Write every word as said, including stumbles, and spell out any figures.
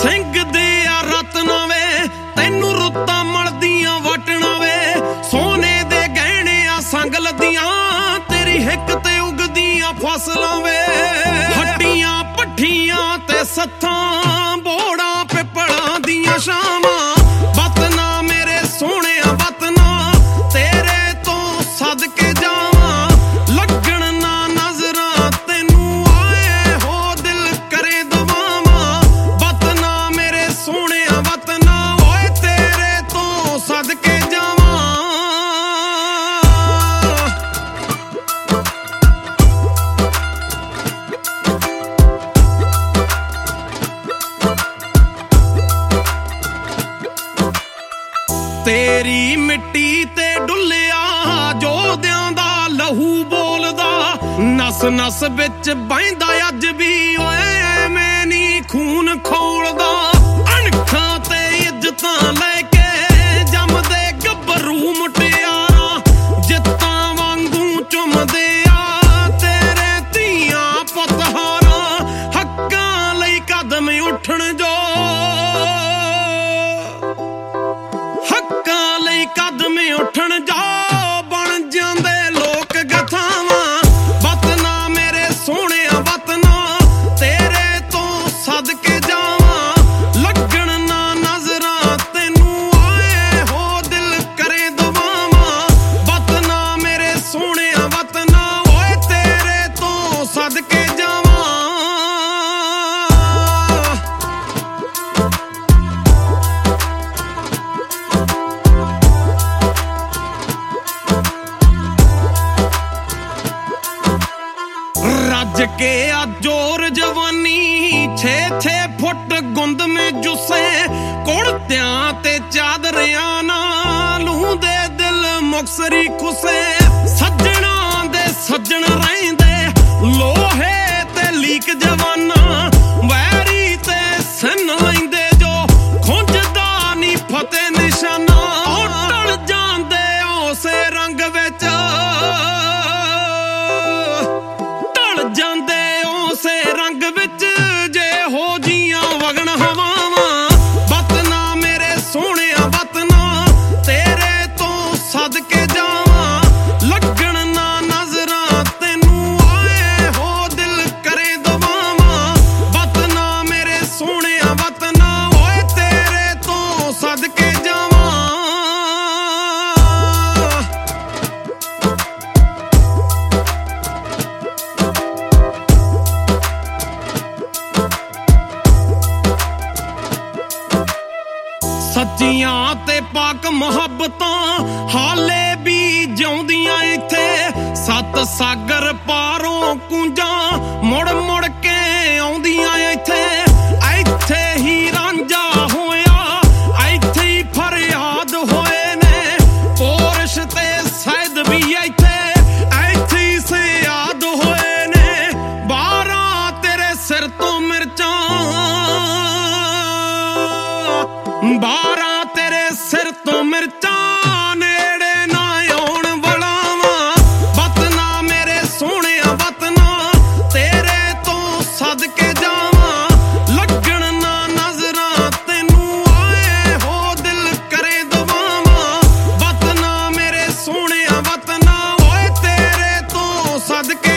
ਸਿੰਘ ਦੇ ਆ ਰਤਨਾ ਵੇ ਤੈਨੂੰ ਰੁੱਤਾਂ ਮਲਦੀਆਂ ਵਟਣਾ ਵੇ ਸੋਨੇ ਦੇ ਗਹਿਣੇ ਆ ਸੰਗ ਲੱਦੀਆਂ ਤੇਰੀ ਹਿੱਕ ਤੇ ਉਗਦੀਆਂ ਫਸਲਾਂ ਵੇ ਹੱਡੀਆਂ ਪੱਠੀਆਂ ਤੇ ਸੱਥਾਂ ਬੋੜਾਂ ਪਿੱਪਲਾਂ ਦੀਆਂ ਛਾਵਾਂ ਵਤਨਾ ਮੇਰੇ ਸੋਹਣਿਆ ਵਤਨਾ ਤੇਰੇ ਤੋਂ ਸਦਕੇ ਜਾਵਾਂ ਲੱਗਣ ਨਾ ਨਜ਼ਰਾਂ ਤੈਨੂੰ ਆਏ ਹੋ ਦਿਲ ਕਰੇ ਦਵਾਵਾਂ ਵਤਨਾ ਮੇਰੇ ਸੋਹਣਿਆ ਵਤਨਾ ਓਏ ਤੇਰੇ ਤੋਂ ਸਦਕੇ ਜਾਵਾਂ ਤੇਰੀ ਮਿੱਟੀ ਤੇ ਡੁੱਲਿਆ ਜੋਧਿਆਂ ਦਾ ਲਹੂ ਬੋਲਦਾ ਨਸ ਨਸ ਵਿੱਚ ਬਹਿੰਦਾ ਅੱਜ ਵੀ ਓਏ ਐਵੇਂ ਨੀ ਖੂਨ ਖੋਲਦਾ ਅਣਖਾਂ ਤੇ ਇੱਜ਼ਤਾਂ ਲੈ ਕੇ ਜੰਮਦੇ ਗੱਭਰੂ ਮੁਟਿਆਰਾਂ ਜਿੱਤਾਂ ਵਾਂਗੂ ਚੁੰਮਦੇ ਆ ਤੇਰੇ ਧੀਆਂ ਪੁੱਤਹਾਰਾਂ ਹੱਕਾਂ ਲਈ ਕਦਮ ਉੱਠਣ ਜੋ ਹੱਕਾਂ ਲਈ ਕਦਮ ਉੱਠਣ ਜਾ ਬਣ ਜਾਂਦੇ ਲੋਕ ਗਥਾਵਾਂ ਵਤਨਾ ਮੇਰੇ ਸੋਹਣਿਆ ਵਤਨਾ ਤੇਰੇ ਤੋਂ ਸਦਕੇ ਜਾਵਾਂ ਲੱਗਣ ਨਾ ਨਜ਼ਰਾਂ ਤੈਨੂੰ ਆਏ ਹੋ ਦਿਲ ਕਰੇ ਦਵਾਵਾਂ ਵਤਨਾ ਮੇਰੇ ਸੋਹਣਿਆ ਵਤਨਾ ਓਏ ਤੇਰੇ ਤੋਂ ਸਦਕੇ ਜਾਵਾਂ ਰੱਜ ਕੇ ਆ ਜੋਰ ਜਵਾਨੀ ਛੇ ਛੇ ਫੁੱਟ ਗੁੰਦ ਮੇ ਜੁਸੇ ਕੁੜਤਿਆਂ ਤੇ ਚਾਦਰਿਆਂ ਨਾਲ ਲੂੰਦੇ ਦਿਲ ਮੁਕਸਰੀ ਖੁਸੇ ਸੱਜਣਾ ਦੇ ਸੱਜਣ ਰਹਿੰਦੇ ਲੋਹੇ ਤੇ ਲੀਕ ਜਵਾਨਾ ਵੈਰੀ ਤੇ ਸੰਨ ਲੈਂਦੇ ਜੋ ਖੁੰਝਦਾ ਨੀ ਫਤਿਹ ਨਿਸ਼ਾਨਾ ਟਲ ਜਾਂਦੇ ਉਸੇ ਰੰਗ ਵਿੱਚ ਜਾਂਦੇ ਉਸੇ ਰੰਗ ਵਿੱਚ ਜੇ ਹੋ ਜੀਆਂ ਵਗਣ ਹਵਾਵਾਂ ਵਤਨਾ ਮੇਰੇ ਸੋਹਣਿਆ ਵਤਨਾ ਤੇਰੇ ਤੋਂ ਸਦਕੇ ਜਾਵਾਂ ਲੱਗਣ ਨਾ ਨਜ਼ਰਾਂ ਤੈਨੂੰ ਆਏ ਹੋ ਦਿਲ ਕਰੇ ਦਵਾਵਾਂ ਵਤਨਾ ਮੇਰੇ ਸੋਹਣਿਆ ਵਤਨਾ ਓਏ ਤੇਰੇ ਤੋਂ ਸਦਕੇ ਜਾਵਾਂ ਸੱਚੀਆਂ ਤੇ ਪਾਕ ਮੁਹੱਬਤਾਂ ਹਾਲੇ ਵੀ ਜਿਉਂਦੀਆਂ ਇੱਥੇ ਸੱਤ ਸਾਗਰ ਪਾਰੋਂ ਕੂੰਜਾਂ ਮੁੜ ਮੁੜ ਕੇ ਆਉਂਦੀਆਂ ਇੱਥੇ ਇੱਥੇ ਹੀ ਰਾਂਝਾ ਹੋਇਆ ਇੱਥੇ ਹੀ ਫਰਿਆਦ ਹੋਏ ਨੇ ਪੋਰਸ਼ ਤੇ ਸੈਦ ਵੀ ਇੱਥੇ ਇੱਥੇ ਹੀ ਸਿਆਦ ਹੋਏ ਨੇ ਬਾਰਾਂ ਤੇਰੇ ਸਿਰ ਤੋਂ ਮਿਰਚਾਂ ਬਾਰਾਂ ਤੇਰੇ ਸਿਰ ਤੋਂ ਮਿਰਚਾਂ ਨੇੜੇ ਨਾ ਆਉਣ ਵਲਾਵਾਂ ਵਤਨਾ ਮੇਰੇ ਸੋਹਣਿਆ ਵਤਨਾ ਤੇਰੇ ਤੋਂ ਸਦਕੇ ਜਾਵਾਂ ਲੱਗਣ ਨਾ ਨਜ਼ਰਾਂ ਤੈਨੂੰ ਆਏ ਹੋ ਦਿਲ ਕਰੇ ਦਵਾਵਾਂ ਵਤਨਾ ਮੇਰੇ ਸੋਹਣਿਆ ਵਤਨਾ ਓਏ ਤੇਰੇ ਤੋਂ ਸਦਕੇ